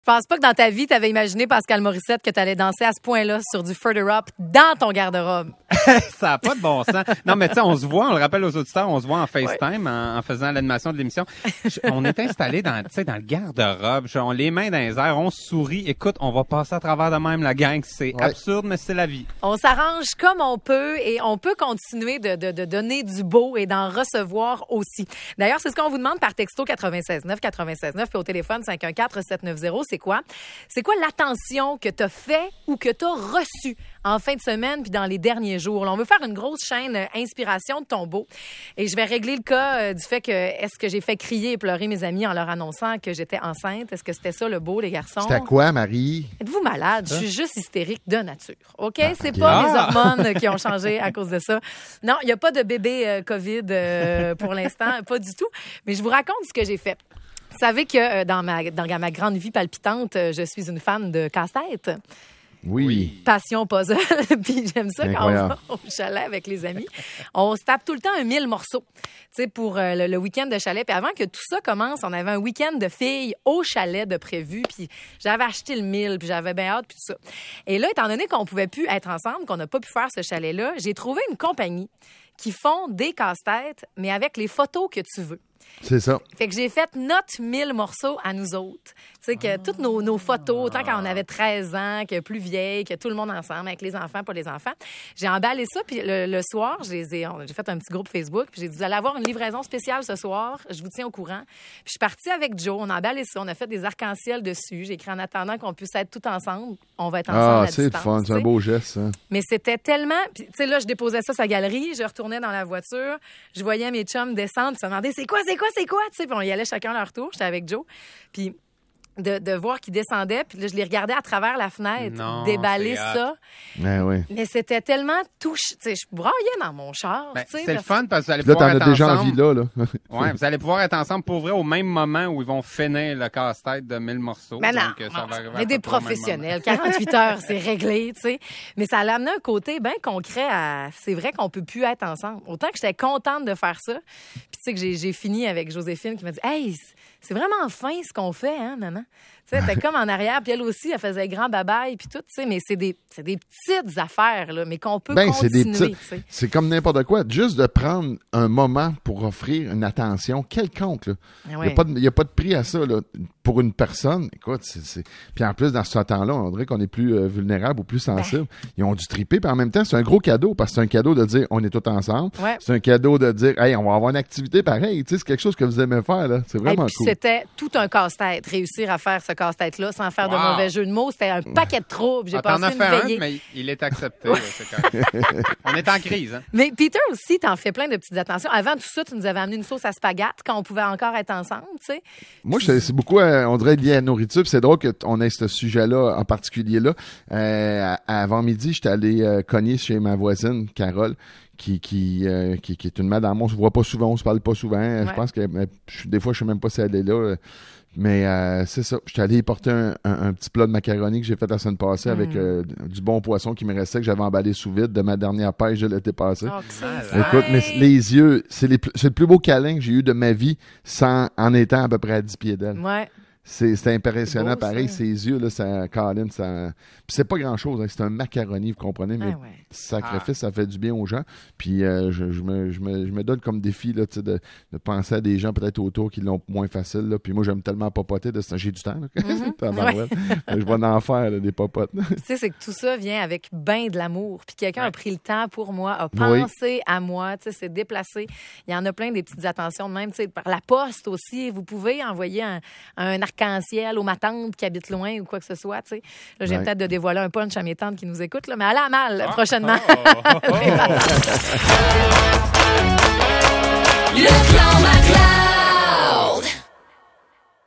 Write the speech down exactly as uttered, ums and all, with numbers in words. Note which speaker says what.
Speaker 1: Je pense pas que dans ta vie, tu avais imaginé, Pascal Morissette, que tu allais danser à ce point-là sur du Further Up dans ton garde-robe.
Speaker 2: Ça n'a pas de bon sens. Non, mais tu sais, on se voit, on le rappelle aux auditeurs, on se voit en FaceTime ouais. en, en faisant l'animation de l'émission. Je, on est installés dans, dans le garde-robe, je, on les mains dans les airs, on sourit. Écoute, on va passer à travers de même la gang. C'est ouais. absurde, mais c'est la vie.
Speaker 1: On s'arrange comme on peut et on peut continuer de, de, de donner du beau et d'en recevoir aussi. D'ailleurs, c'est ce qu'on vous demande par texto quatre-vingt-seize neuf quatre-vingt-seize neuf puis au téléphone cinq un quatre sept neuf zéro. C'est quoi? C'est quoi l'attention que tu as fait ou que tu as reçue en fin de semaine puis dans les derniers jours? Là, on veut faire une grosse chaîne euh, inspiration de tombeau. Et je vais régler le cas euh, du fait que est-ce que j'ai fait crier et pleurer mes amis en leur annonçant que j'étais enceinte? Est-ce que c'était ça le beau, les garçons?
Speaker 3: C'était quoi, Marie?
Speaker 1: Êtes-vous malade? Je suis juste hystérique de nature. OK? Ah, c'est okay. pas mes hormones qui ont changé à cause de ça. Non, il n'y a pas de bébé euh, COVID euh, pour l'instant. Pas du tout. Mais je vous raconte ce que j'ai fait. Vous savez que euh, dans, ma, dans ma grande vie palpitante, euh, je suis une fan de casse-tête.
Speaker 3: Oui.
Speaker 1: Passion puzzle. Puis j'aime ça incroyable. Quand on va au chalet avec les amis. On se tape tout le temps un mille morceaux, tu sais, pour euh, le, le week-end de chalet. Puis avant que tout ça commence, on avait un week-end de filles au chalet de prévu. Puis j'avais acheté le mille, puis j'avais bien hâte, puis tout ça. Et là, étant donné qu'on pouvait plus être ensemble, qu'on n'a pas pu faire ce chalet-là, j'ai trouvé une compagnie qui font des casse-têtes, mais avec les photos que tu veux.
Speaker 3: C'est ça.
Speaker 1: Fait que j'ai fait notre mille morceaux à nous autres. Tu sais, que toutes nos, nos photos, autant quand on avait treize ans, que plus vieille, que tout le monde ensemble, avec les enfants, pas les enfants. J'ai emballé ça, puis le, le soir, je les ai, j'ai fait un petit groupe Facebook, puis j'ai dit, vous allez avoir une livraison spéciale ce soir, je vous tiens au courant. Puis je suis partie avec Joe, on a emballé ça, on a fait des arcs-en-ciel dessus. J'ai écrit en attendant qu'on puisse être tout ensemble, on va être ensemble
Speaker 3: ah,
Speaker 1: à distance.
Speaker 3: Ah, c'est fun, c'est un beau geste, ça.
Speaker 1: Mais c'était tellement... Puis, tu sais, là, je déposais ça sur la galerie, je retournais dans la voiture, je voyais mes chums descendre, puis se demander, c'est quoi, c'est quoi, c'est quoi, tu sais, puis on y allait chacun leur tour, j'étais avec Joe, puis de, de voir qu'ils descendaient, puis là, je les regardais à travers la fenêtre, non, déballer ça.
Speaker 3: Ben oui.
Speaker 1: Mais c'était tellement touche, tu sais, je broyais dans mon char,
Speaker 2: ben,
Speaker 1: tu sais.
Speaker 2: C'est le fun parce que vous allez
Speaker 3: là,
Speaker 2: pouvoir
Speaker 3: t'en
Speaker 2: être
Speaker 3: as déjà
Speaker 2: ensemble.
Speaker 3: envie là, là.
Speaker 2: Ouais, vous allez pouvoir être ensemble pour vrai au même moment où ils vont finir le casse-tête de mille morceaux.
Speaker 1: Mais non,
Speaker 2: donc, ça va arriver
Speaker 1: mais des professionnels, quarante-huit heures, c'est réglé, tu sais. Mais ça l'a amené un côté bien concret à... C'est vrai qu'on peut plus être ensemble. Autant que j'étais contente de faire ça. Puis tu sais que j'ai, j'ai fini avec Joséphine qui m'a dit « Hey, c'est vraiment fin ce qu'on fait, hein, maman? » Tu sais, t'es comme en arrière, puis elle aussi, elle faisait grand babaille, puis tout, tu sais, mais c'est des, c'est des petites affaires, là, mais qu'on peut ben, continuer,
Speaker 3: c'est des petites, c'est comme n'importe quoi. Juste de prendre un moment pour offrir une attention quelconque, là. Il n'y a, a pas de prix à ça, là. Pour une personne, écoute, c'est, c'est... Puis en plus, dans ce temps-là, on dirait qu'on est plus euh, vulnérable ou plus sensible. Ben. Ils ont dû triper, puis en même temps, c'est un gros cadeau, parce que c'est un cadeau de dire, on est tous ensemble. Ouais. C'est un cadeau de dire, hey, on va avoir une activité pareille. Tu sais, c'est quelque chose que vous aimez faire, là. C'est vraiment
Speaker 1: hey,
Speaker 3: cool.
Speaker 1: C'était tout un casse-tête, réussir à faire ce casse-tête-là sans faire wow. de mauvais jeu de mots. C'était un paquet de troubles. J'ai
Speaker 2: ah,
Speaker 1: passé
Speaker 2: t'en as
Speaker 1: une
Speaker 2: fait
Speaker 1: veillée.
Speaker 2: un, mais il est accepté. Là, c'est quand... On est en crise. Hein?
Speaker 1: Mais Peter aussi, t'en fais plein de petites attentions. Avant tout ça, tu nous avais amené une sauce à spaghetti quand on pouvait encore être ensemble, tu sais.
Speaker 3: Moi, Puis... c'est beaucoup, euh, on dirait, lié à la nourriture. Puis c'est drôle qu'on ait ce sujet-là en particulier-là. Euh, avant midi, j'étais allé euh, cogner chez ma voisine, Carole, qui qui, euh, qui qui est une madame. On se voit pas souvent, on se parle pas souvent. Ouais. Je pense que euh, des fois, je sais même pas si elle est là. Euh, Mais euh, c'est ça. J'étais allé porter un, un, un petit plat de macaroni que j'ai fait la semaine passée mmh. avec euh, du bon poisson qui me restait, que j'avais emballé sous vide de ma dernière pêche de l'été passé.
Speaker 1: Oh,
Speaker 3: écoute, mais les yeux, c'est, les, c'est le plus beau câlin que j'ai eu de ma vie sans, en étant à peu près à dix pieds d'elle.
Speaker 1: Ouais.
Speaker 3: C'est, c'est impressionnant,
Speaker 1: c'est beau,
Speaker 3: pareil,
Speaker 1: ça.
Speaker 3: Ses yeux, là, ça, Colin, ça... Puis c'est pas grand-chose, hein, c'est un macaroni, vous comprenez, mais
Speaker 1: ah ouais.
Speaker 3: sacrifice, ah. ça fait du bien aux gens. Puis euh, je, je, me, je, me, je me donne comme défi là, de, de penser à des gens peut-être autour qui l'ont moins facile. Là. Puis moi, j'aime tellement popoter, de... j'ai du temps. Là. Mm-hmm. ouais. Je vais en faire là, des popotes.
Speaker 1: Tu sais, c'est que tout ça vient avec ben de l'amour. Puis quelqu'un ouais. a pris le temps pour moi, a pensé oui. à moi, tu sais, s'est déplacé. Il y en a plein des petites attentions de même. Tu sais, par la poste aussi, vous pouvez envoyer un, un arc-en-ciel aux ma tante qui habite loin ou quoi que ce soit. Tu sais. Là, j'ai ouais. peut-être de dévoiler un punch à mes tantes qui nous écoutent, là, mais allez à mal oh, prochainement. Oh, oh, oh. Le clan Maclin.